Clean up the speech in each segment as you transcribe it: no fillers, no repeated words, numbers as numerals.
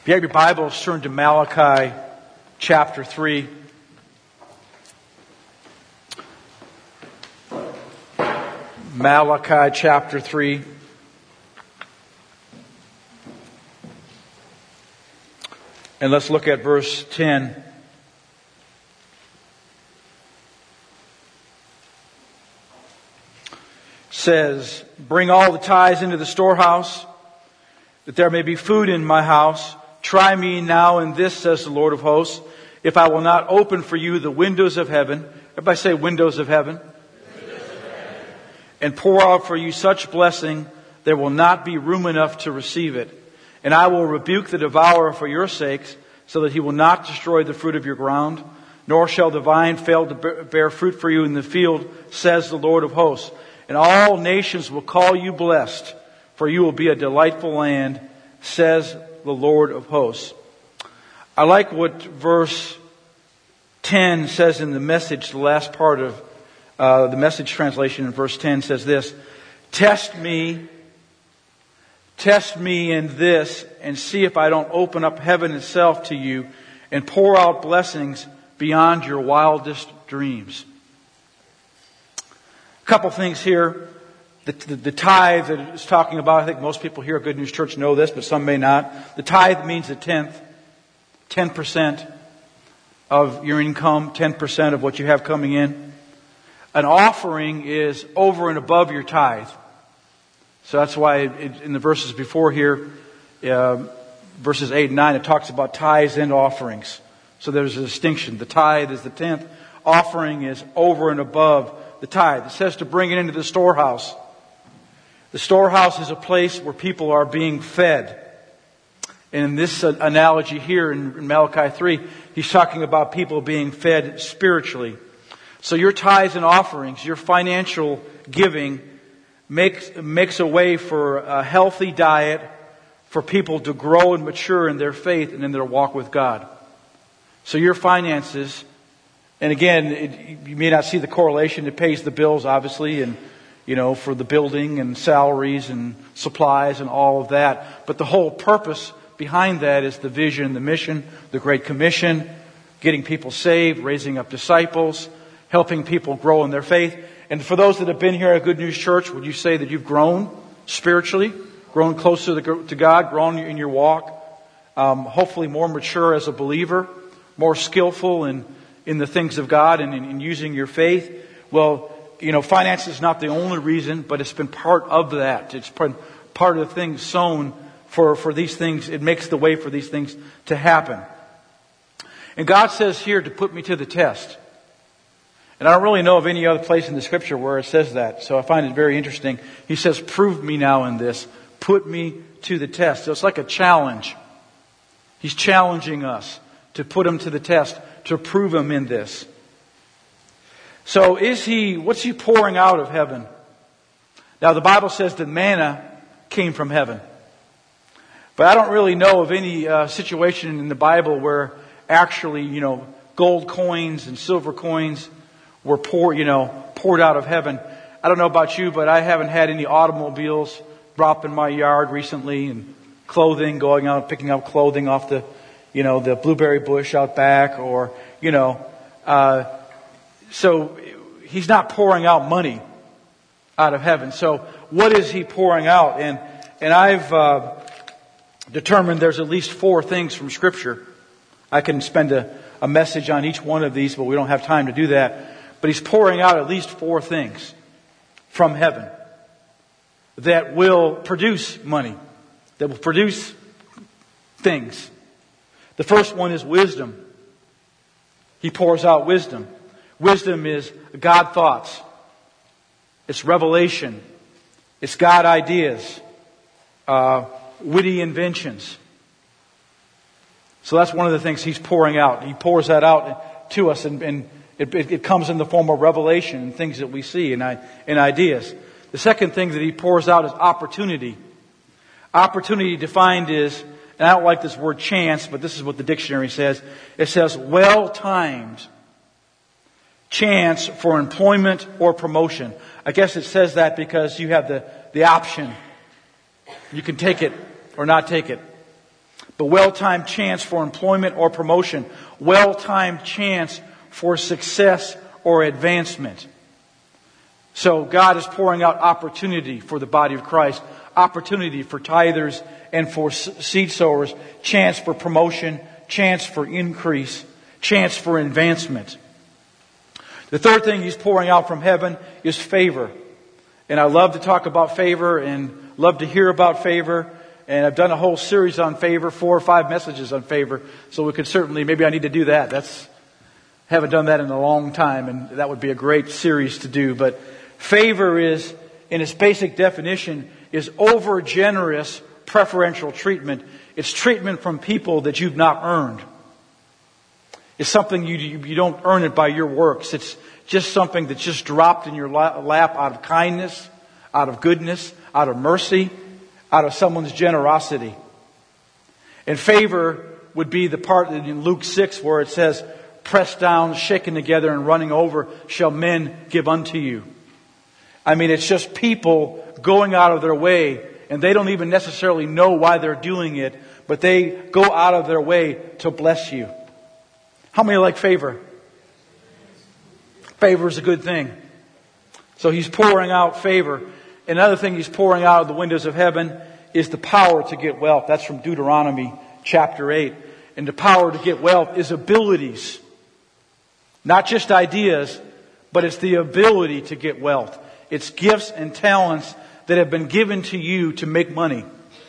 If you have your Bibles, turn to Malachi chapter 3. Malachi chapter 3. And let's look at verse 10. It says, "Bring all the tithes into the storehouse, that there may be food in my house. Try me now in this, says the Lord of hosts, if I will not open for you the windows of heaven." Everybody say windows of heaven. Windows of heaven. "And pour out for you such blessing, there will not be room enough to receive it. And I will rebuke the devourer for your sakes, so that he will not destroy the fruit of your ground, nor shall the vine fail to bear fruit for you in the field, says the Lord of hosts. And all nations will call you blessed, for you will be a delightful land, says the Lord of hosts." I like what verse 10 says in the Message, the last part of the Message translation in verse 10 says this: Test me in this, and see if I don't open up heaven itself to you and pour out blessings beyond your wildest dreams. A couple things here. The tithe that it's talking about, I think most people here at Good News Church know this, but some may not. The tithe means a tenth, 10% of your income, 10% of what you have coming in. An offering is over and above your tithe. So that's why in the verses before here, verses 8 and 9, it talks about tithes and offerings. So there's a distinction. The tithe is the tenth. Offering is over and above the tithe. It says to bring it into the storehouse. The storehouse is a place where people are being fed. And in this analogy here in Malachi 3, he's talking about people being fed spiritually. So your tithes and offerings, your financial giving, makes a way for a healthy diet for people to grow and mature in their faith and in their walk with God. So your finances, and again, you may not see the correlation. It pays the bills, obviously, and for the building and salaries and supplies and all of that. But the whole purpose behind that is the vision, the mission, the Great Commission, getting people saved, raising up disciples, helping people grow in their faith. And for those that have been here at Good News Church, would you say that you've grown spiritually, grown closer to God, grown in your walk, hopefully more mature as a believer, more skillful in the things of God and in using your faith? Well, finance is not the only reason, but it's been part of that. It's part of the things sown for these things. It makes the way for these things to happen. And God says here to put me to the test. And I don't really know of any other place in the Scripture where it says that. So I find it very interesting. He says, prove me now in this. Put me to the test. So it's like a challenge. He's challenging us to put him to the test, to prove him in this. So what's he pouring out of heaven? Now the Bible says that manna came from heaven. But I don't really know of any situation in the Bible where actually, gold coins and silver coins were poured out of heaven. I don't know about you, but I haven't had any automobiles drop in my yard recently, and clothing, going out picking up clothing off the blueberry bush out back, or so he's not pouring out money out of heaven. So what is he pouring out? And I've determined there's at least 4 things from Scripture. I can spend a message on each one of these, but we don't have time to do that. But he's pouring out at least 4 things from heaven that will produce money, that will produce things. The first one is wisdom. He pours out wisdom. Wisdom is God thoughts. It's revelation. It's God ideas. Witty inventions. So that's one of the things he's pouring out. He pours that out to us, and it comes in the form of revelation and things that we see and ideas. The second thing that he pours out is opportunity. Opportunity defined is, and I don't like this word chance, but this is what the dictionary says. It says well-timed chance for employment or promotion. I guess it says that because you have the option. You can take it or not take it. but well-timed chance for employment or promotion, well-timed chance for success or advancement. So God is pouring out opportunity for the body of Christ, opportunity for tithers and for seed sowers, chance for promotion, chance for increase, chance for advancement. The third thing He's pouring out from heaven is favor. And I love to talk about favor and love to hear about favor. And I've done a whole series on favor, 4 or 5 messages on favor. So we could certainly, maybe I need to do that. Haven't done that in a long time, and that would be a great series to do. But favor is, in its basic definition, is over-generous preferential treatment. It's treatment from people that you've not earned. It's something you don't earn it by your works. It's just something that's just dropped in your lap out of kindness, out of goodness, out of mercy, out of someone's generosity. And favor would be the part in Luke 6 where it says, pressed down, shaken together, and running over shall men give unto you. I mean, it's just people going out of their way, and they don't even necessarily know why they're doing it, but they go out of their way to bless you. How many like favor? Favor is a good thing. So He's pouring out favor. Another thing He's pouring out of the windows of heaven is the power to get wealth. That's from Deuteronomy chapter 8. And the power to get wealth is abilities. Not just ideas, but it's the ability to get wealth. It's gifts and talents that have been given to you to make money.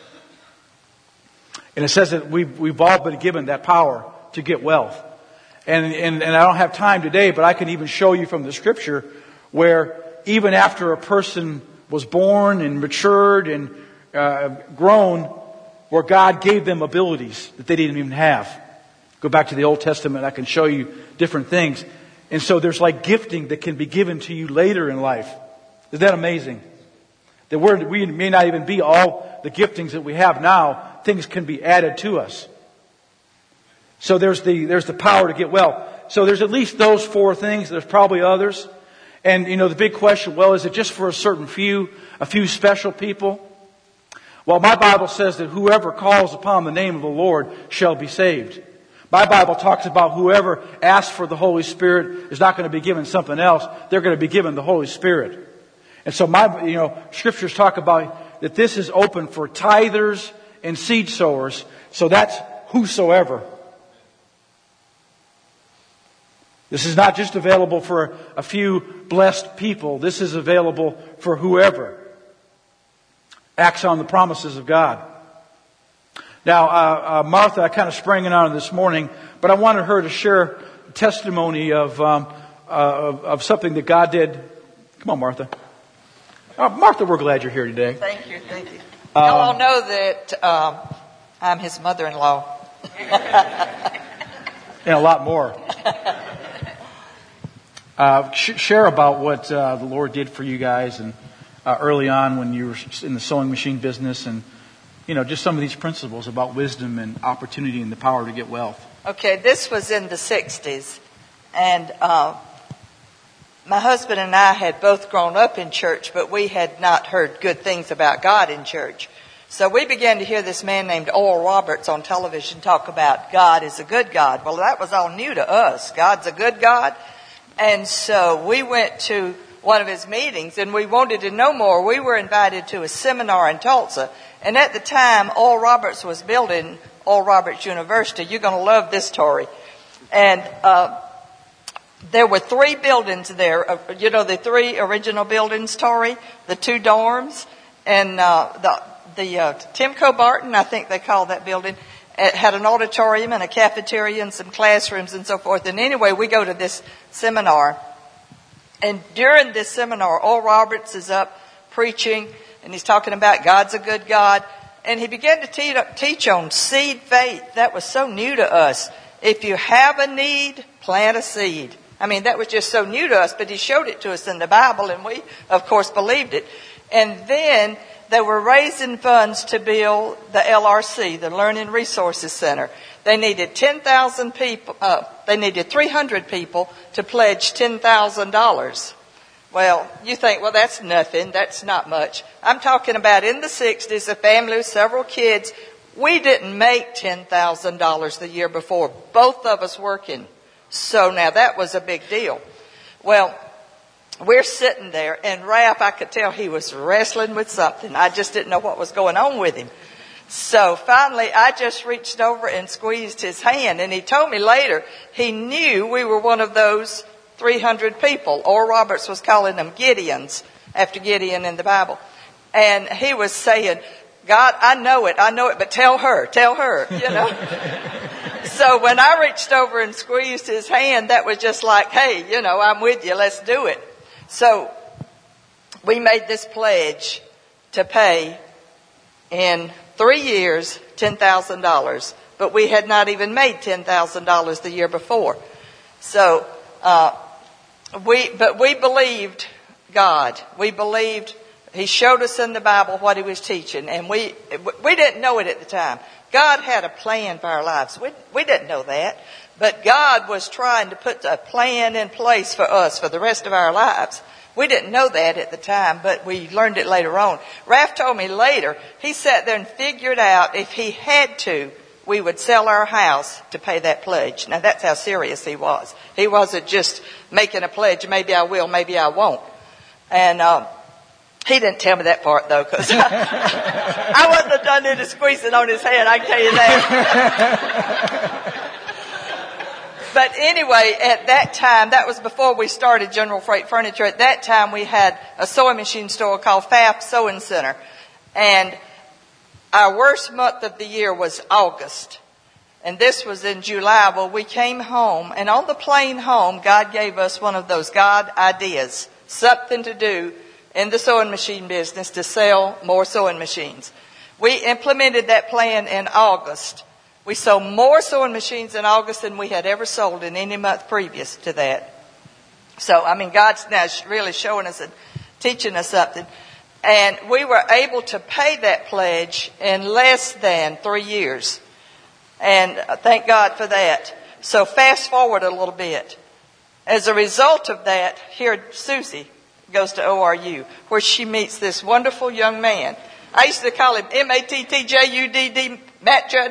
And it says that we've all been given that power to get wealth. And I don't have time today, but I can even show you from the Scripture where even after a person was born and matured and grown, where God gave them abilities that they didn't even have. Go back to the Old Testament, I can show you different things. And so there's like gifting that can be given to you later in life. Isn't that amazing? That we may not even be all the giftings that we have now. Things can be added to us. So there's the power to get wealth. So there's at least those 4 things. There's probably others. And, the big question, well, is it just for a few special people? Well, my Bible says that whoever calls upon the name of the Lord shall be saved. My Bible talks about whoever asks for the Holy Spirit is not going to be given something else. They're going to be given the Holy Spirit. And so scriptures talk about that this is open for tithers and seed sowers. So that's whosoever. This is not just available for a few blessed people. This is available for whoever acts on the promises of God. Now, Martha, I kind of sprang it on this morning, but I wanted her to share testimony of something that God did. Come on, Martha. Martha, we're glad you're here today. Thank you. Y'all all know that I'm his mother-in-law. And a lot more. Share about what the Lord did for you guys and early on when you were in the sewing machine business and, just some of these principles about wisdom and opportunity and the power to get wealth. Okay, this was in the 60s. And my husband and I had both grown up in church, but we had not heard good things about God in church. So we began to hear this man named Oral Roberts on television talk about God is a good God. Well, that was all new to us. God's a good God. And so we went to one of his meetings and we wanted to know more. We were invited to a seminar in Tulsa. And at the time, Oral Roberts was building Oral Roberts University. You're going to love this story. And there were 3 buildings there. The 3 original buildings, Tori, the 2 dorms, and the Timco Barton, I think they call that building. It had an auditorium and a cafeteria and some classrooms and so forth. And anyway, we go to this seminar. And during this seminar, Oral Roberts is up preaching, and he's talking about God's a good God. And he began to teach on seed faith. That was so new to us. If you have a need, plant a seed. I mean, that was just so new to us, but he showed it to us in the Bible, and we, of course, believed it. And then they were raising funds to build the LRC, the Learning Resources Center. They needed 10,000 people. They needed 300 people to pledge $10,000. Well, you think, well, that's nothing. That's not much. I'm talking about in the 60s, a family with several kids We didn't make $10,000 the year before, both of us working. So now that was a big deal. Well, we're sitting there, and Ralph, I could tell he was wrestling with something. I just didn't know what was going on with him. So finally, I just reached over and squeezed his hand, and he told me later he knew we were one of those 300 people. Oral Roberts was calling them Gideons, after Gideon in the Bible. And he was saying, God, I know it, but tell her, you know. So when I reached over and squeezed his hand, that was just like, hey, you know, I'm with you, let's do it. So we made this pledge to pay in 3 years $10,000, but we had not even made $10,000 the year before. So we believed God. We believed He showed us in the Bible what He was teaching, and we didn't know it at the time. God had a plan for our lives. We didn't know that, but God was trying to put a plan in place for us for the rest of our lives. We didn't know that at the time, but we learned it later on. Ralph told me later, he sat there and figured out if he had to, we would sell our house to pay that pledge. Now that's how serious he was. He wasn't just making a pledge, maybe I will, maybe I won't. And he didn't tell me that part though, because I wouldn't have done any squeezing on his hand, I can tell you that. But anyway, at that time, that was before we started General Freight Furniture. At that time, we had a sewing machine store called Pfaff Sewing Center. And our worst month of the year was August. And this was in July. Well, we came home, and on the plane home, God gave us one of those God ideas, something to do in the sewing machine business to sell more sewing machines. We implemented that plan in August. We sold more sewing machines in August than we had ever sold in any month previous to that. So, I mean, God's now really showing us and teaching us something. And we were able to pay that pledge in less than 3 years. And thank God for that. So fast forward a little bit. As a result of that, here Susie goes to ORU, where she meets this wonderful young man. I used to call him M-A-T-T-J-U-D-D, Matt Judd.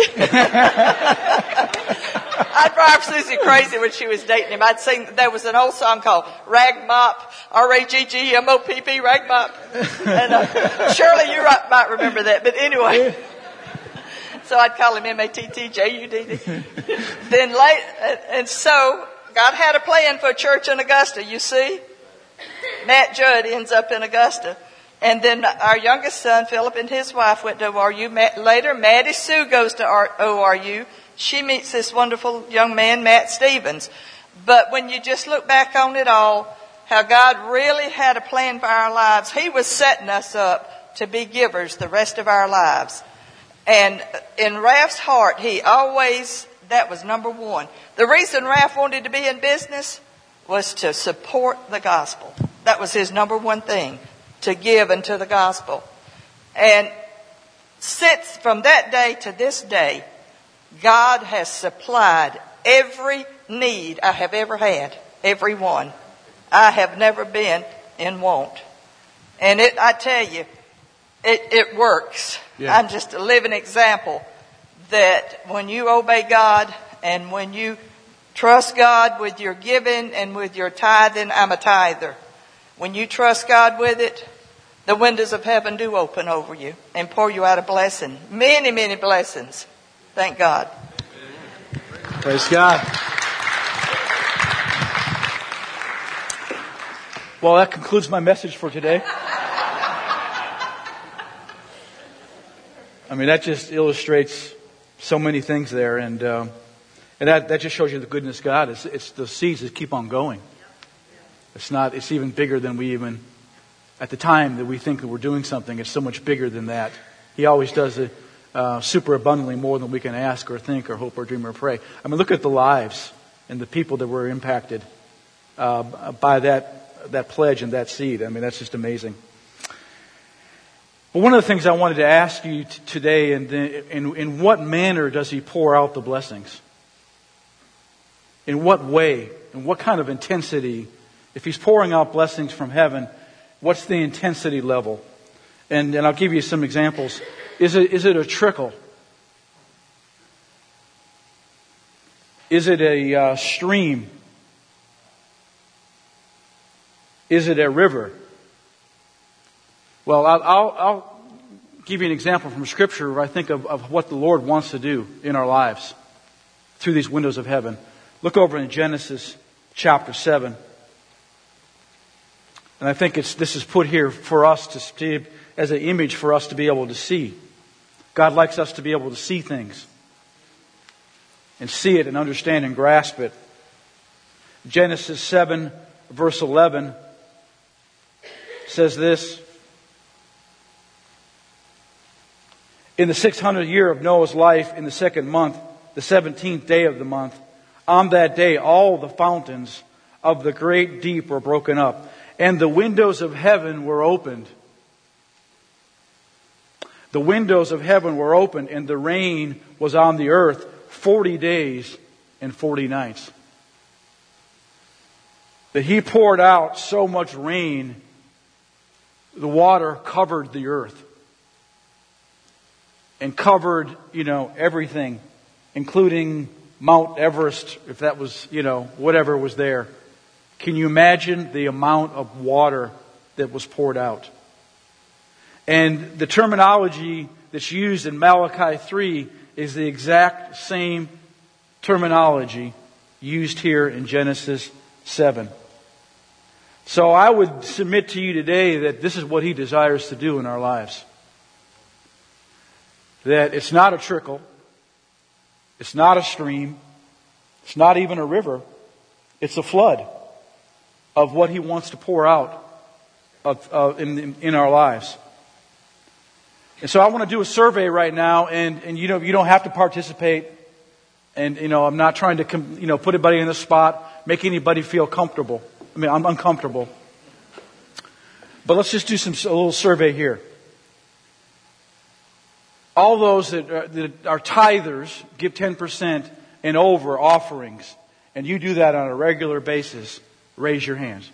I'd drive Susie crazy when she was dating him. I'd sing, there was an old song called Rag Mop, R-A-G-G-M-O-P-P, Rag Mop. And Shirley, you might remember that. But anyway, so I'd call him M-A-T-T-J-U-D-D. Then and so God had a plan for a church in Augusta, you see. Matt Judd ends up in Augusta. And then our youngest son, Philip, and his wife went to ORU. Later, Maddie Sue goes to ORU. She meets this wonderful young man, Matt Stevens. But when you just look back on it all, how God really had a plan for our lives, He was setting us up to be givers the rest of our lives. And in Ralph's heart, that was number one. The reason Ralph wanted to be in business was to support the gospel. That was his number one thing, to give into the gospel. And from that day to this day, God has supplied every need I have ever had, every one. I have never been in want. And I tell you, it works. Yeah. I'm just a living example that when you obey God and when you trust God with your giving and with your tithing, I'm a tither. When you trust God with it, the windows of heaven do open over you and pour you out a blessing. Many, many blessings. Thank God. Praise God. Well, that concludes my message for today. I mean, that just illustrates so many things there. And that just shows you the goodness of God. It's the seeds that keep on going. It's even bigger than we even, at the time that we think that we're doing something, it's so much bigger than that. He always does it super abundantly more than we can ask or think or hope or dream or pray. I mean, look at the lives and the people that were impacted by that pledge and that seed. I mean, that's just amazing. But one of the things I wanted to ask you today, in what manner does He pour out the blessings? In what way? In what kind of intensity? If He's pouring out blessings from heaven, what's the intensity level? And I'll give you some examples. Is it a trickle? Is it a stream? Is it a river? Well, I'll give you an example from Scripture where I think of what the Lord wants to do in our lives through these windows of heaven. Look over in Genesis chapter 7. And I think this is put here for us to see as an image for us to be able to see. God likes us to be able to see things and see it and understand and grasp it. Genesis 7 verse 11 says this: in the 600th year of Noah's life, in the 2nd month, the 17th day of the month, on that day all the fountains of the great deep were broken up, and the windows of heaven were opened. The windows of heaven were opened, and the rain was on the earth 40 days and 40 nights. That He poured out so much rain, the water covered the earth. And covered, everything, including Mount Everest, if that was, whatever was there. Can you imagine the amount of water that was poured out? And the terminology that's used in Malachi 3 is the exact same terminology used here in Genesis 7. So I would submit to you today that this is what He desires to do in our lives. That it's not a trickle, it's not a stream, it's not even a river, it's a flood of what He wants to pour out in our lives. And so I want to do a survey right now, and you don't have to participate. And I'm not trying to put anybody in the spot, make anybody feel comfortable. I mean, I'm uncomfortable. But let's just do a little survey here. All those that are tithers give 10% and over offerings, and you do that on a regular basis, raise your hands.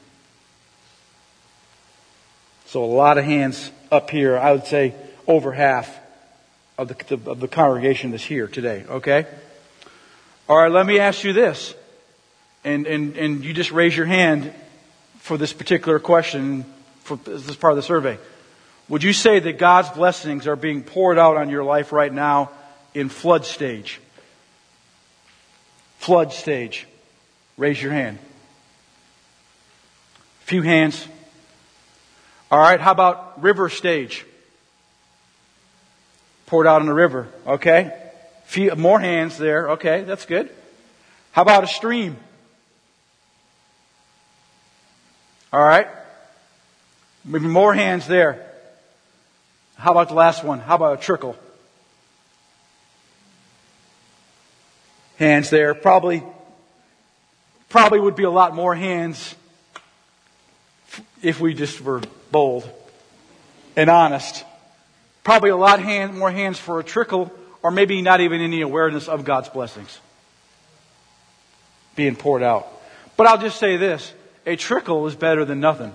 So a lot of hands up here. I would say over half of the congregation that's here today. Okay? All right, let me ask you this. And you just raise your hand for this particular question for this part of the survey. Would you say that God's blessings are being poured out on your life right now in flood stage? Flood stage. Raise your hand. A few hands. All right, how about river stage? Poured out in the river. Okay. Few more hands there. Okay, that's good. How about a stream? All right. Maybe more hands there. How about the last one? How about a trickle? Hands there. Probably would be a lot more hands if we just were bold and honest. Probably a lot more hands for a trickle, or maybe not even any awareness of God's blessings being poured out. But I'll just say this. A trickle is better than nothing.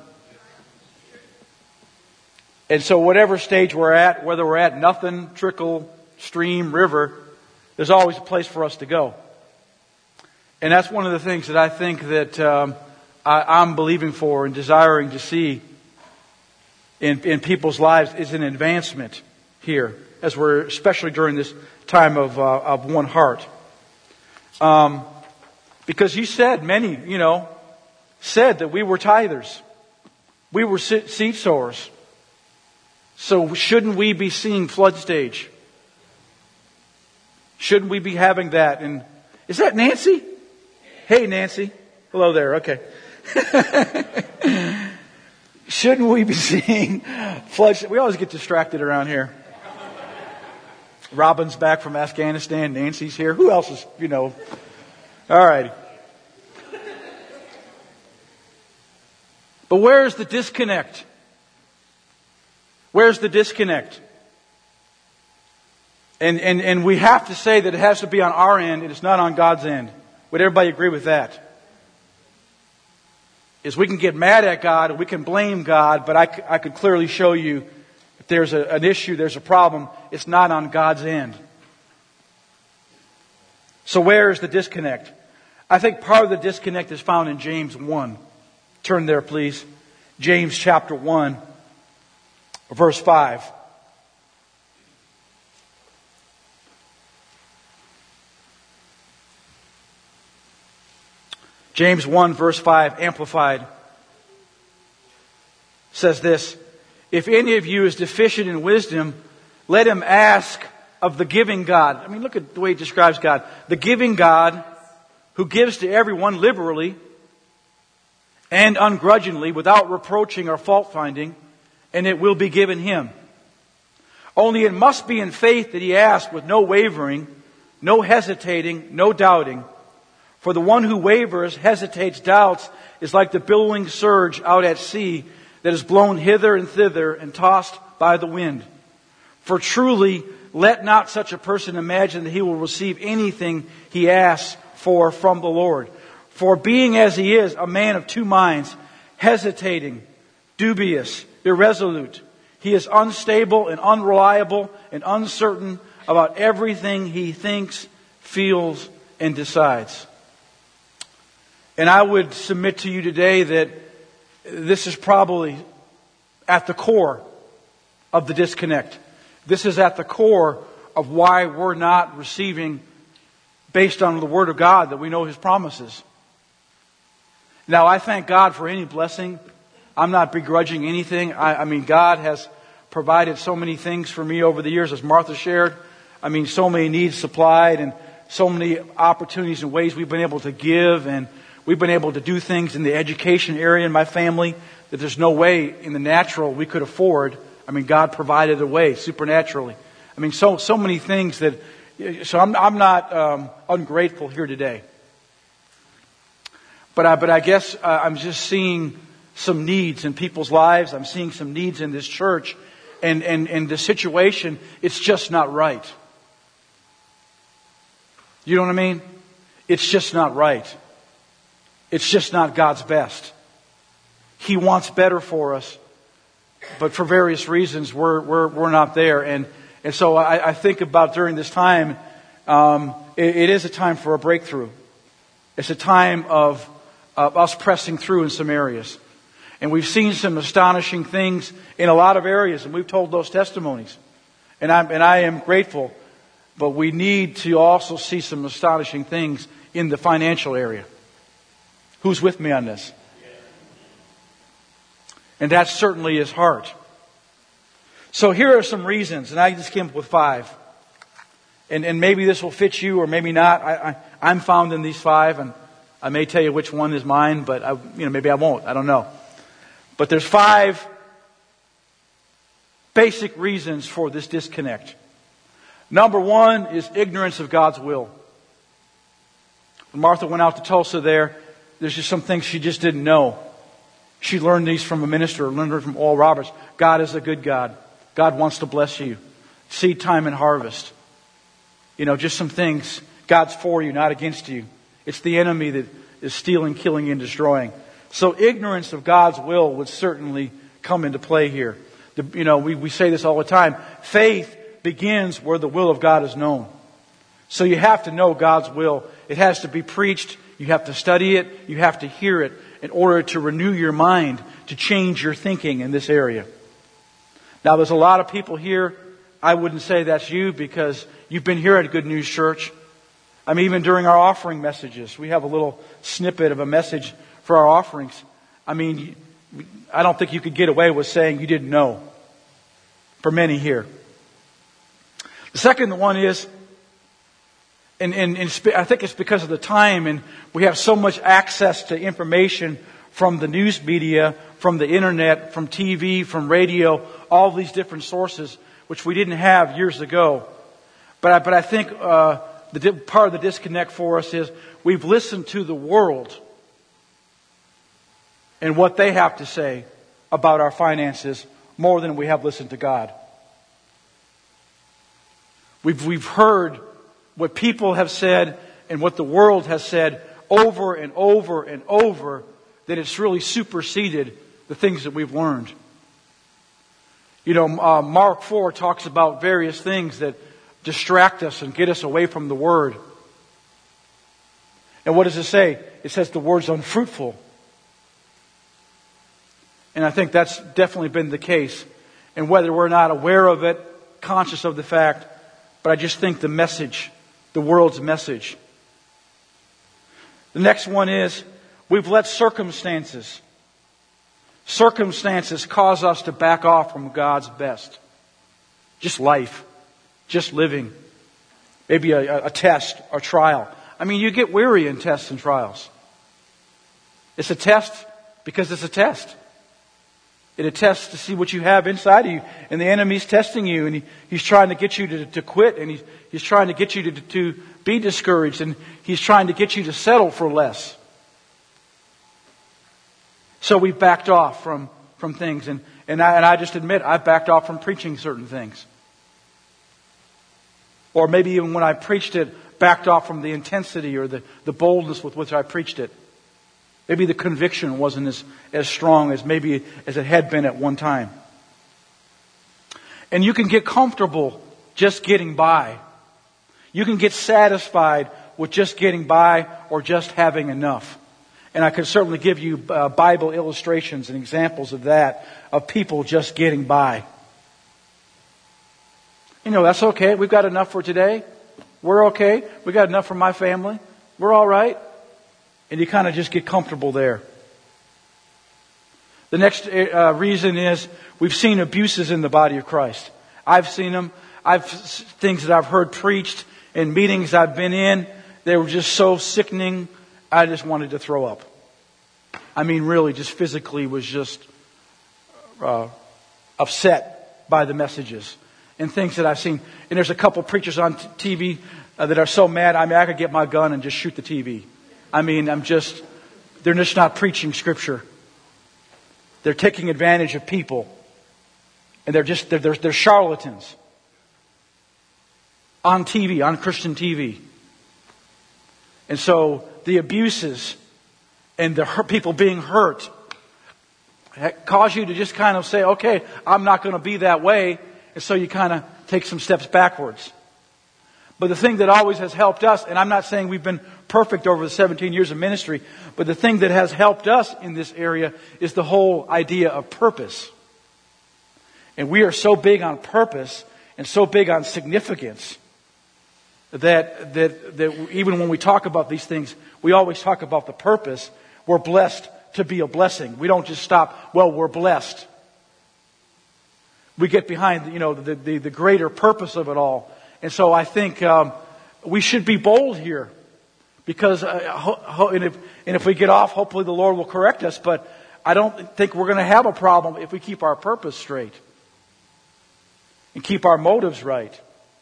And so whatever stage we're at, whether we're at nothing, trickle, stream, river, there's always a place for us to go. And that's one of the things that I think that I'm believing for and desiring to see in people's lives is an advancement here, as we're especially during this time of one heart. Because you said, many, said that we were tithers. We were seed sowers. So shouldn't we be seeing flood stage? Shouldn't we be having that? And is that Nancy? Hey, Nancy. Hello there. Okay. Shouldn't we be seeing flood? We always get distracted around here. Robin's back from Afghanistan. Nancy's here. Who else is, All right. But where's the disconnect? Where's the disconnect? And we have to say that it has to be on our end and it's not on God's end. Would everybody agree with that? Is we can get mad at God and we can blame God, but I could clearly show you if there's an issue, there's a problem, it's not on God's end. So where is the disconnect? I think part of the disconnect is found in James 1. Turn there, please. James chapter 1, verse 5. James 1, verse 5, Amplified, says this: if any of you is deficient in wisdom, let him ask of the giving God. I mean, look at the way he describes God. The giving God who gives to everyone liberally and ungrudgingly without reproaching or fault finding, and it will be given him. Only it must be in faith that he asks, with no wavering, no hesitating, no doubting. For the one who wavers, hesitates, doubts, is like the billowing surge out at sea that is blown hither and thither and tossed by the wind. For truly, let not such a person imagine that he will receive anything he asks for from the Lord. For being as he is, a man of two minds, hesitating, dubious, irresolute, he is unstable and unreliable and uncertain about everything he thinks, feels, and decides. And I would submit to you today that this is probably at the core of the disconnect. This is at the core of why we're not receiving based on the Word of God, that we know His promises. Now, I thank God for any blessing. I'm not begrudging anything. I mean, God has provided so many things for me over the years, as Martha shared. I mean, so many needs supplied and so many opportunities and ways we've been able to give, and we've been able to do things in the education area in my family that there's no way in the natural we could afford. I mean, God provided a way supernaturally. I mean, so many things that. So I'm not ungrateful here today. But I guess I'm just seeing some needs in people's lives. I'm seeing some needs in this church, and the situation, it's just not right. You know what I mean? It's just not right. It's just not God's best. He wants better for us, but for various reasons we're not there. And so I think about during this time, it is a time for a breakthrough. It's a time of us pressing through in some areas. And we've seen some astonishing things in a lot of areas, and we've told those testimonies. And I am grateful, but we need to also see some astonishing things in the financial area. Who's with me on this? And that certainly is heart. So here are some reasons, and I just came up with 5. And maybe this will fit you or maybe not. I'm found in these 5, and I may tell you which one is mine, but maybe I won't. I don't know. But there's 5 basic reasons for this disconnect. Number 1 is ignorance of God's will. When Martha went out to Tulsa there's just some things she just didn't know. She learned these from a minister, learned it from Oral Roberts. God is a good God. God wants to bless you. Seed time and harvest. Just some things. God's for you, not against you. It's the enemy that is stealing, killing, and destroying. So ignorance of God's will would certainly come into play here. We say this all the time. Faith begins where the will of God is known. So you have to know God's will. It has to be preached. You have to study it. You have to hear it in order to renew your mind, to change your thinking in this area. Now, there's a lot of people here. I wouldn't say that's you because you've been here at Good News Church. I mean, even during our offering messages, we have a little snippet of a message for our offerings. I mean, I don't think you could get away with saying you didn't know. For many here. The second one is, and I think it's because of the time, and we have so much access to information from the news media, from the internet, from TV, from radio, all these different sources, which we didn't have years ago. But I think the part of the disconnect for us is we've listened to the world and what they have to say about our finances more than we have listened to God. We've heard what people have said and what the world has said over and over and over, that it's really superseded the things that we've learned. Mark 4 talks about various things that distract us and get us away from the Word. And what does it say? It says the word's unfruitful. And I think that's definitely been the case. And whether we're not aware of it, conscious of the fact, but I just think the message, the world's message. The next one is, we've let circumstances cause us to back off from God's best. Just life, just living. Maybe a test or trial. I mean, you get weary in tests and trials. It's a test because it's a test. It attests to see what you have inside of you. And the enemy's testing you, and he's trying to get you to quit, and he's trying to get you to be discouraged, and he's trying to get you to settle for less. So we backed off from things. And I just admit, I backed off from preaching certain things. Or maybe even when I preached it, backed off from the intensity or the boldness with which I preached it. Maybe the conviction wasn't as strong as it had been at one time. And you can get comfortable just getting by. You can get satisfied with just getting by or just having enough. And I could certainly give you Bible illustrations and examples of that, of people just getting by. That's okay. We've got enough for today. We're okay. We've got enough for my family. We're all right. And you kind of just get comfortable there. The next reason is we've seen abuses in the body of Christ. I've seen them. Things that I've heard preached in meetings I've been in. They were just so sickening. I just wanted to throw up. I mean, really, just physically was just upset by the messages and things that I've seen. And there's a couple preachers on TV that are so mad. I mean, I could get my gun and just shoot the TV. I mean, they're just not preaching Scripture. They're taking advantage of people. And they're charlatans. On TV, on Christian TV. And so, the abuses and the people being hurt cause you to just kind of say, okay, I'm not going to be that way. And so you kind of take some steps backwards. But the thing that always has helped us, and I'm not saying we've been perfect over the 17 years of ministry, but the thing that has helped us in this area is the whole idea of purpose. And we are so big on purpose and so big on significance that even when we talk about these things, we always talk about the purpose. We're blessed to be a blessing. We don't just stop, well, we're blessed. We get behind, the greater purpose of it all. And so I think we should be bold here, because and if we get off, hopefully the Lord will correct us. But I don't think we're going to have a problem if we keep our purpose straight and keep our motives right.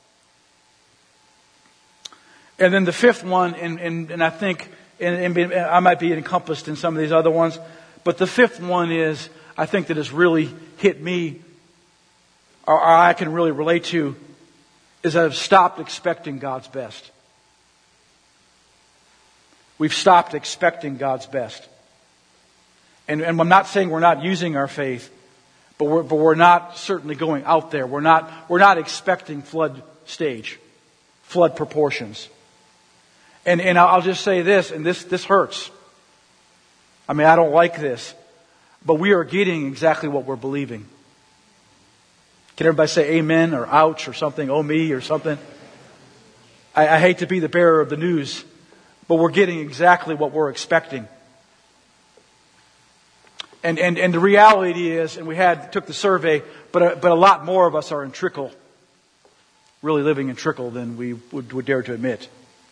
And then the fifth one, and I think and I might be encompassed in some of these other ones, but the fifth one is, I think, that has really hit me, or I can really relate to, is I've stopped expecting God's best. We've stopped expecting God's best. And I'm not saying we're not using our faith, but we're not certainly going out there. We're not expecting flood proportions. And I'll just say this, and this hurts. I mean, I don't like this, but we are getting exactly what we're believing. Can everybody say amen or ouch or something, oh me or something? I hate to be the bearer of the news, but we're getting exactly what we're expecting. And the reality is, and we took the survey, but a lot more of us are in trickle, really living in trickle than we would dare to admit.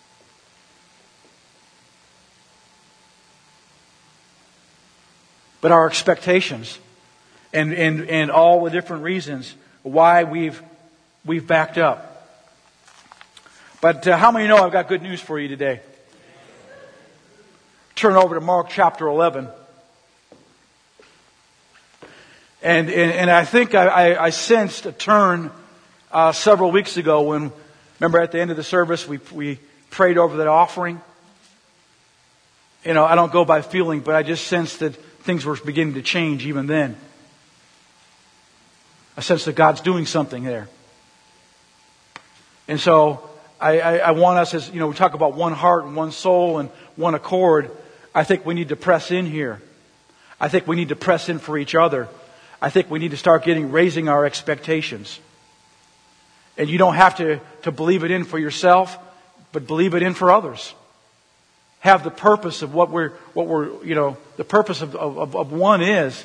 But our expectations and all the different reasons why we've backed up. But how many know I've got good news for you today? Turn over to Mark chapter 11. And I think I sensed a turn several weeks ago when, remember at the end of the service, we prayed over that offering. I don't go by feeling, but I just sensed that things were beginning to change even then. I sense that God's doing something there. And so I want us, as we talk about one heart and one soul and one accord. I think we need to press in here. I think we need to press in for each other. I think we need to start raising our expectations. And you don't have to believe it in for yourself, but believe it in for others. Have the purpose of what we're the purpose of one is.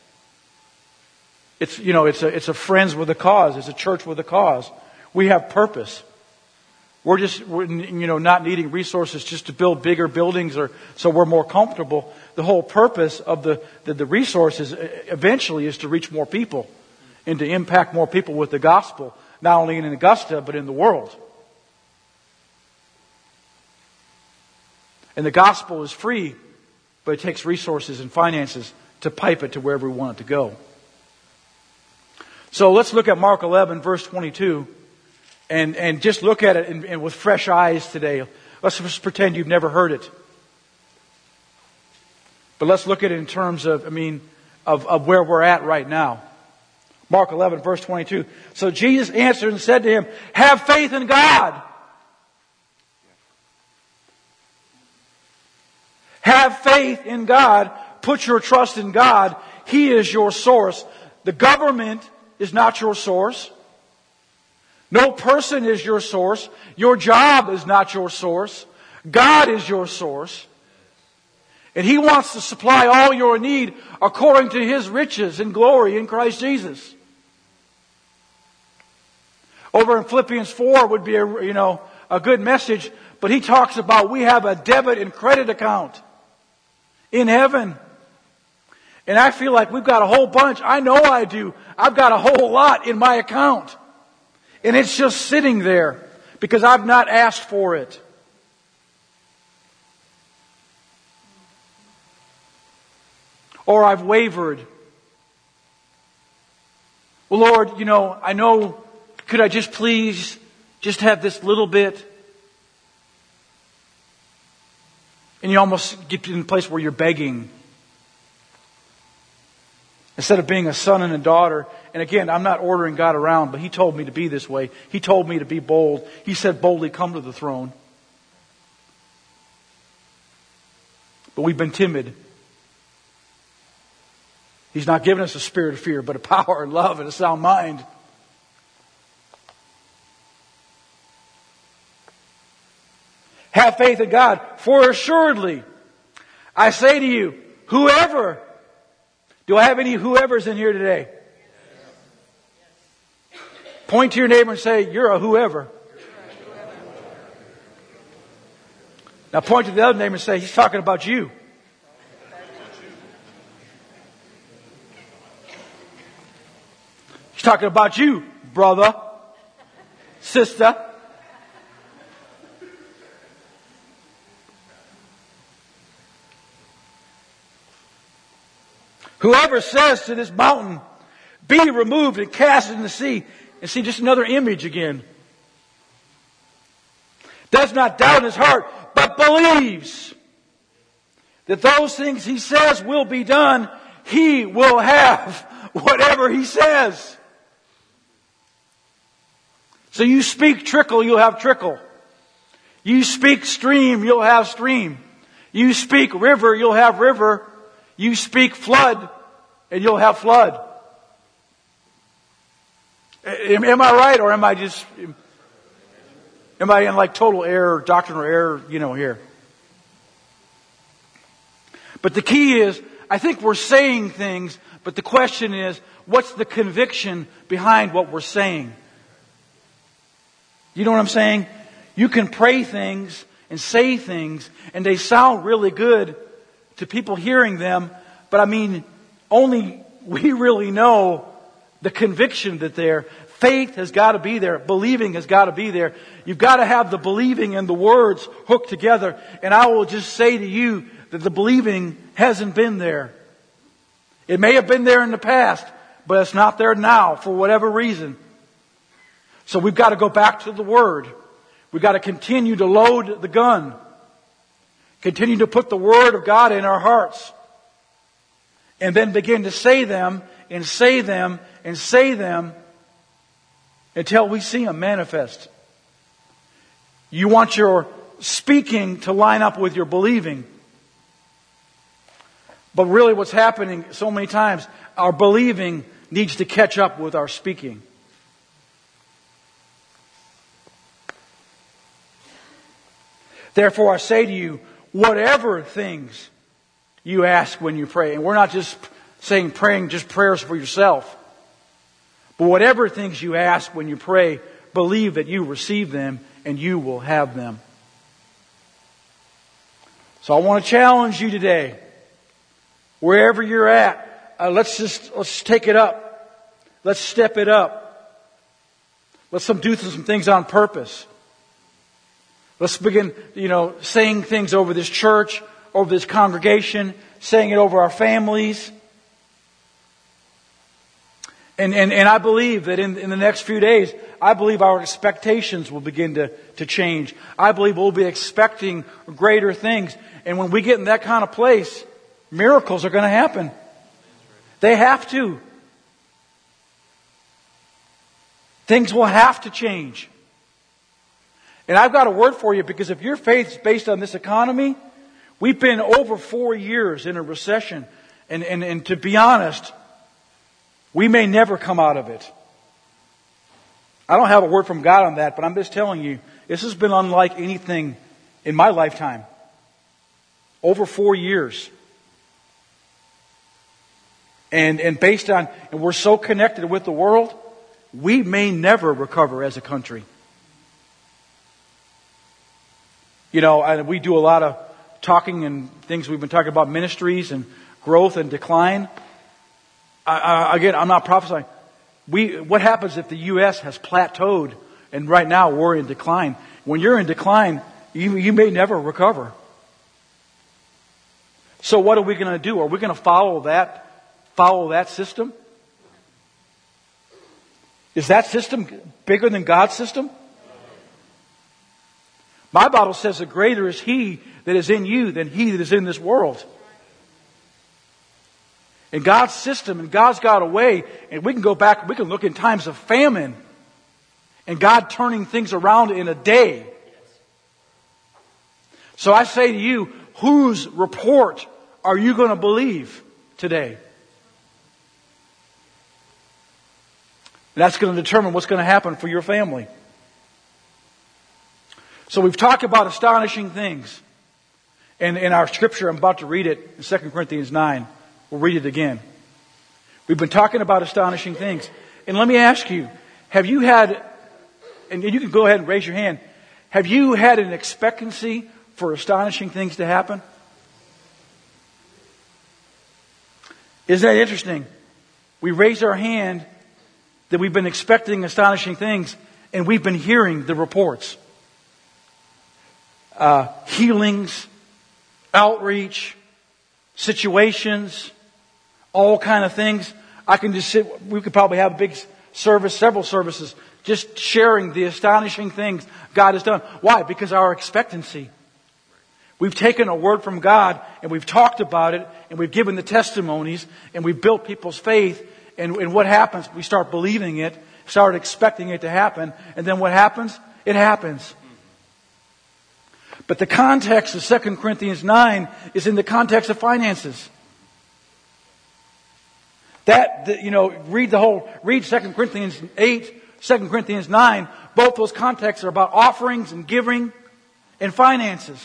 It's a friends with a cause. It's a church with a cause. We have purpose. We're not needing resources just to build bigger buildings or so we're more comfortable. The whole purpose of the resources eventually is to reach more people and to impact more people with the gospel, not only in Augusta, but in the world. And the gospel is free, but it takes resources and finances to pipe it to wherever we want it to go. So let's look at Mark 11, verse 22. And just look at it and with fresh eyes today. Let's just pretend you've never heard it. But let's look at it in terms of where we're at right now. Mark 11, verse 22. So Jesus answered and said to him, "Have faith in God." Have faith in God. Put your trust in God. He is your source. The government is not your source. No person is your source. Your job is not your source. God is your source. And He wants to supply all your need according to His riches and glory in Christ Jesus. Over in Philippians 4 would be a good message, but he talks about we have a debit and credit account in heaven. And I feel like we've got a whole bunch. I know I do. I've got a whole lot in my account. And it's just sitting there because I've not asked for it. Or I've wavered. Well, Lord, I know, could I just please just have this little bit? And you almost get in a place where you're begging. Instead of being a son and a daughter. And again, I'm not ordering God around, but He told me to be this way. He told me to be bold. He said, boldly come to the throne. But we've been timid. He's not given us a spirit of fear, but a power and love and a sound mind. Have faith in God, for assuredly, I say to you, whoever. Do I have any whoever's in here today? Point to your neighbor and say, you're a whoever. Now point to the other neighbor and say, he's talking about you. He's talking about you, brother, sister. Whoever says to this mountain, be removed and cast in the sea. And see, just another image again. Does not doubt in his heart, but believes that those things he says will be done. He will have whatever he says. So you speak trickle, you'll have trickle. You speak stream, you'll have stream. You speak river, you'll have river. You speak flood, and you'll have flood. Am I right, or am I in like total error, doctrinal error, here? But the key is, I think we're saying things, but the question is, what's the conviction behind what we're saying? You know what I'm saying? You can pray things and say things, and they sound really good to people hearing them, but only we really know the conviction that faith has got to be there. Believing has got to be there. You've got to have the believing and the words hooked together. And I will just say to you that the believing hasn't been there. It may have been there in the past, but it's not there now for whatever reason. So we've got to go back to the Word. We've got to continue to load the gun. Continue to put the Word of God in our hearts. And then begin to say them and say them and say them until we see them manifest. You want your speaking to line up with your believing. But really what's happening so many times, our believing needs to catch up with our speaking. Therefore I say to you, whatever things you ask when you pray, and we're not just saying praying just prayers for yourself, but whatever things you ask when you pray, believe that you receive them and you will have them. So I want to challenge you today, wherever you're at, let's take it up. Let's step it up. Let's do some things on purpose. Let's begin, saying things over this church, over this congregation, saying it over our families. And I believe that in the next few days, I believe our expectations will begin to change. I believe we'll be expecting greater things. And when we get in that kind of place, miracles are going to happen. They have to. Things will have to change. And I've got a word for you, because if your faith is based on this economy, we've been over 4 years in a recession. And to be honest, we may never come out of it. I don't have a word from God on that, but I'm just telling you, this has been unlike anything in my lifetime. Over 4 years. And based on, and we're so connected with the world, we may never recover as a country. We do a lot of talking and things. We've been talking about ministries and growth and decline. Again, I'm not prophesying. What happens if the U.S. has plateaued and right now we're in decline? When you're in decline, you may never recover. So what are we going to do? Are we going to follow that system? Is that system bigger than God's system? My Bible says that greater is He that is in you than he that is in this world. And God's system, and God's got a way, and we can go back, we can look in times of famine, and God turning things around in a day. So I say to you, whose report are you going to believe today? And that's going to determine what's going to happen for your family. So we've talked about astonishing things. And in our scripture, I'm about to read it in 2 Corinthians 9. We'll read it again. We've been talking about astonishing things. And let me ask you, have you had, and you can go ahead and raise your hand, have you had an expectancy for astonishing things to happen? Isn't that interesting? We raise our hand that we've been expecting astonishing things, and we've been hearing the reports. Healings, outreach, situations, all kind of things. I can just sit, we could probably have a big service, several services, just sharing the astonishing things God has done. Why? Because our expectancy. We've taken a word from God and we've talked about it and we've given the testimonies and we've built people's faith. And what happens? We start believing it, start expecting it to happen. And then what happens? It happens. But the context of 2 Corinthians 9 is in the context of finances. Read 2 Corinthians 8, 2 Corinthians 9. Both those contexts are about offerings and giving and finances.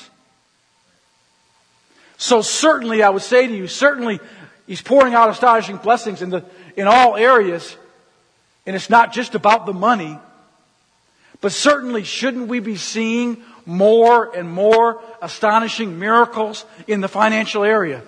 So certainly, I would say to you, certainly He's pouring out astonishing blessings in all areas. And it's not just about the money. But certainly, shouldn't we be seeing more and more astonishing miracles in the financial area?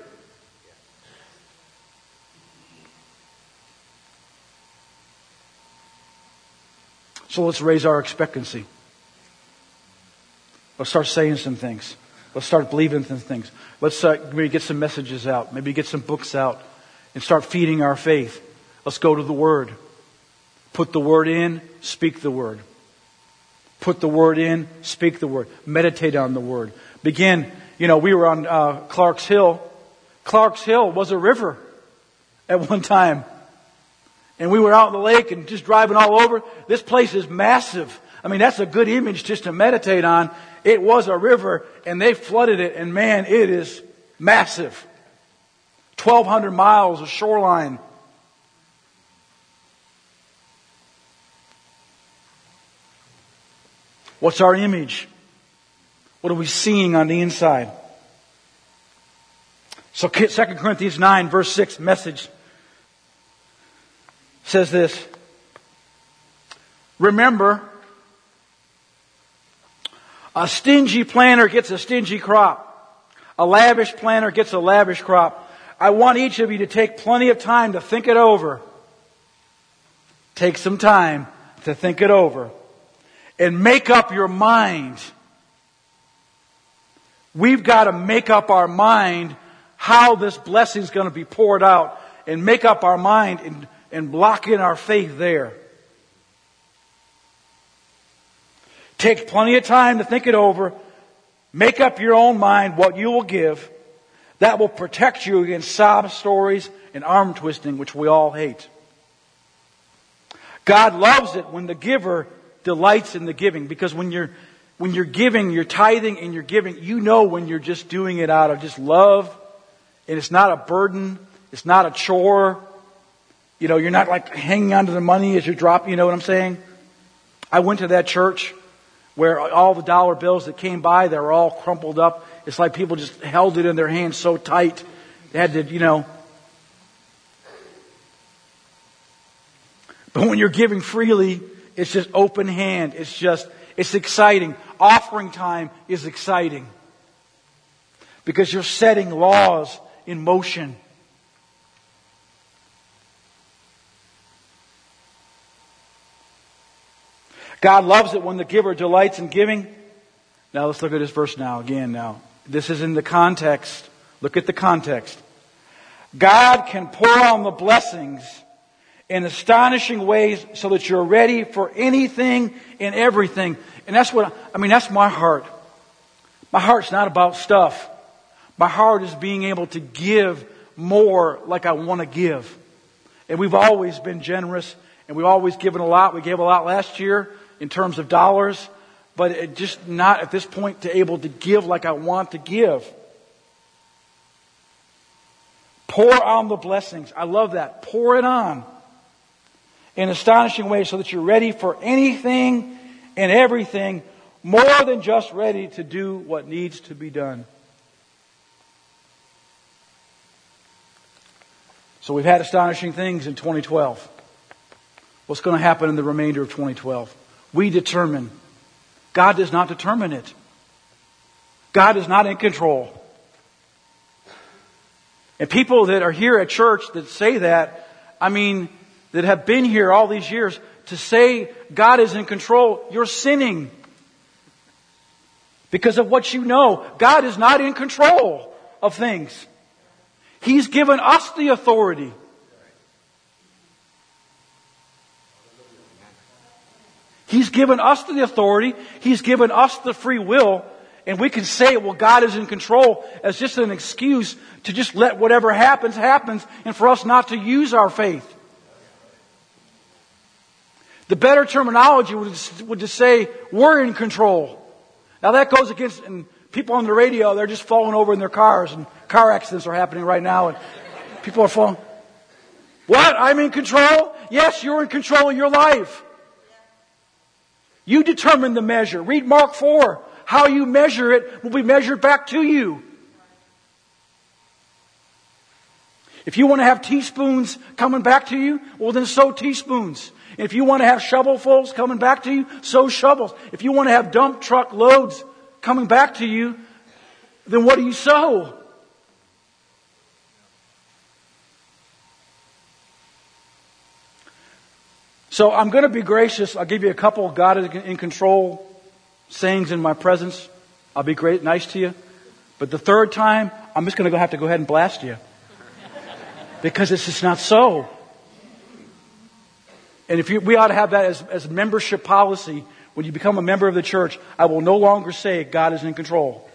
So let's raise our expectancy. Let's start saying some things. Let's start believing some things. Let's maybe get some messages out. Maybe get some books out and start feeding our faith. Let's go to the Word. Put the Word in, speak the Word. Put the Word in, speak the Word. Meditate on the Word. Begin, we were on Clark's Hill. Clark's Hill was a river at one time. And we were out in the lake and just driving all over. This place is massive. I mean, that's a good image just to meditate on. It was a river, and they flooded it, and man, it is massive. 1,200 miles of shoreline. What's our image? What are we seeing on the inside? So 2 Corinthians 9, verse 6, Message, says this. Remember, a stingy planter gets a stingy crop. A lavish planter gets a lavish crop. I want each of you to take plenty of time to think it over. Take some time to think it over. And make up your mind. We've got to make up our mind how this blessing is going to be poured out. And make up our mind and lock in our faith there. Take plenty of time to think it over. Make up your own mind what you will give. That will protect you against sob stories and arm twisting, which we all hate. God loves it when the giver delights in the giving. Because when you're giving, you're tithing and you're giving, you know when you're just doing it out of just love. And it's not a burden. It's not a chore. You know, you're not like hanging on to the money as you drop, you know what I'm saying? I went to that church where all the dollar bills that came by, they were all crumpled up. It's like people just held it in their hands so tight. They had to, you know. But when you're giving freely, it's just open hand. It's exciting. Offering time is exciting. Because you're setting laws in motion. God loves it when the giver delights in giving. Now let's look at this verse now. This is in the context. Look at the context. God can pour on the blessings in astonishing ways so that you're ready for anything and everything. And that's that's my heart. My heart's not about stuff. My heart is being able to give more like I want to give. And we've always been generous and we've always given a lot. We gave a lot last year in terms of dollars, but it just not at this point to able to give like I want to give. Pour on the blessings. I love that. Pour it on in astonishing ways so that you're ready for anything and everything, more than just ready to do what needs to be done. So we've had astonishing things in 2012. What's going to happen in the remainder of 2012? We determine. God does not determine it. God is not in control. And people that are here at church that say that, that have been here all these years, to say God is in control, you're sinning. Because of what you know. God is not in control of things. He's given us the authority. He's given us the authority. He's given us the free will. And we can say, well, God is in control as just an excuse to just let whatever happens, happens, and for us not to use our faith. The better terminology would just say, we're in control. Now that goes against, and people on the radio, they're just falling over in their cars, and car accidents are happening right now, and people are falling. What? I'm in control? Yes, you're in control of your life. You determine the measure. Read Mark 4. How you measure it will be measured back to you. If you want to have teaspoons coming back to you, well then sow teaspoons. If you want to have shovelfuls coming back to you, sow shovels. If you want to have dump truck loads coming back to you, then what do you sow? So I'm going to be gracious. I'll give you a couple of God in control sayings in my presence. I'll be nice to you. But the third time, I'm just going to have to go ahead and blast you. Because it's just not so. And we ought to have that as membership policy. When you become a member of the church, I will no longer say God is in control.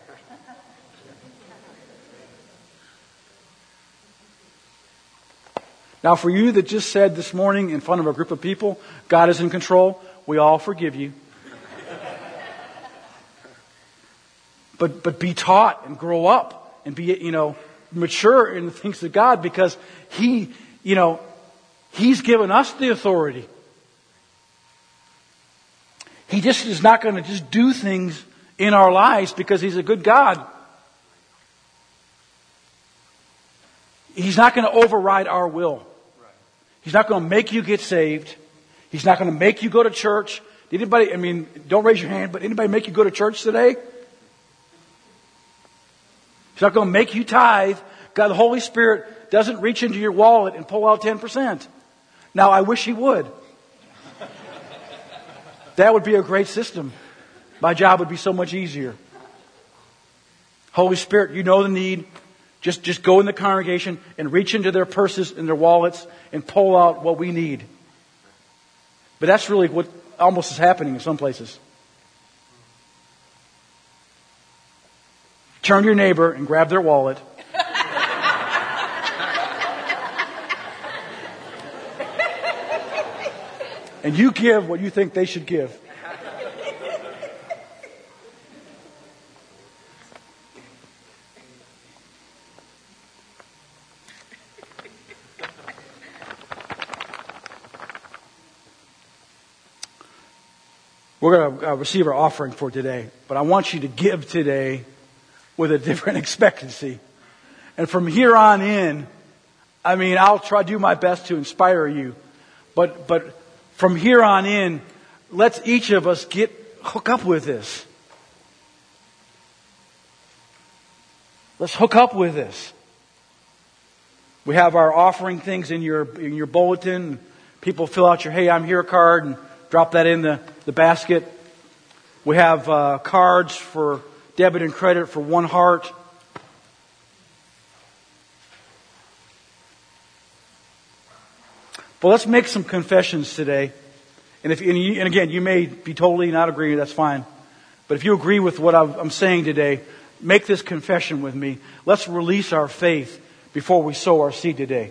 Now, for you that just said this morning in front of a group of people, God is in control, we all forgive you. but be taught and grow up and be, mature in the things of God, because He's given us the authority. He just is not going to just do things in our lives because He's a good God. He's not going to override our will. He's not going to make you get saved. He's not going to make you go to church. Did anybody, don't raise your hand, but anybody make you go to church today? He's not going to make you tithe. God, the Holy Spirit doesn't reach into your wallet and pull out 10%. Now, I wish He would. That would be a great system. My job would be so much easier. Holy Spirit, you know the need. Just go in the congregation and reach into their purses and their wallets and pull out what we need. But that's really what almost is happening in some places. Turn to your neighbor and grab their wallet. And you give what you think they should give. We're going to receive our offering for today, but I want you to give today with a different expectancy. And from here on in, I'll try to do my best to inspire you, but from here on in, let's each of us hook up with this. Let's hook up with this. We have our offering things in your bulletin. People fill out your "Hey, I'm here" card and drop that in the basket. We have cards for debit and credit for One Heart. But let's make some confessions today. And again, you may be totally not agreeing, that's fine. But if you agree with what I'm saying today, make this confession with me. Let's release our faith before we sow our seed today.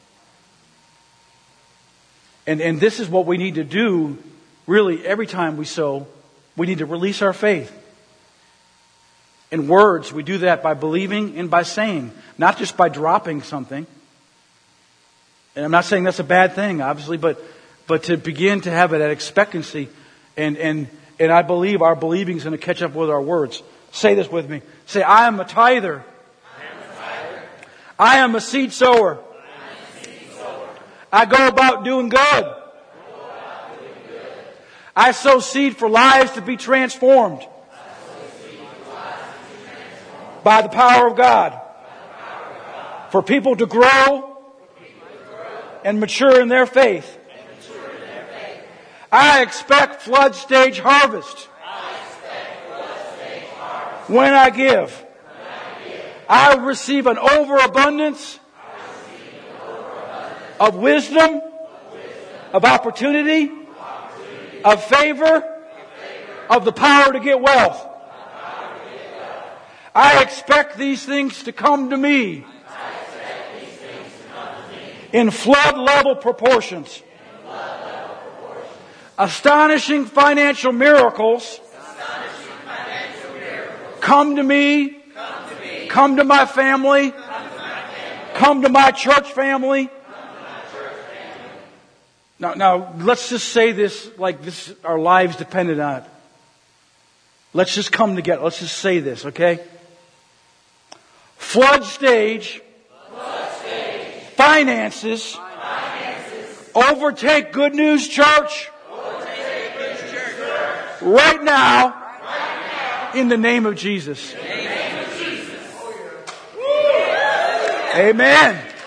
And this is what we need to do, really, every time we sow. We need to release our faith. In words, we do that by believing and by saying, not just by dropping something. And I'm not saying that's a bad thing, obviously, but to begin to have that expectancy, and I believe our believing is going to catch up with our words. Say this with me. Say, I am a tither. I am a seed sower. I go about doing good. I sow seed for lives to be transformed by the power of God. For people to grow and mature in their faith. I expect flood stage harvest. When I give. I receive an overabundance of wisdom, of opportunity, of favor, of the power to get wealth. I expect these things to come to me in flood level proportions. Astonishing financial miracles come to me, come to my family, come to my church family. Now, let's just say this like this, our lives depended on it. Let's just come together. Let's just say this, okay? Flood stage. Finances. Overtake Good News Church. Right now. In the name of Jesus. Amen.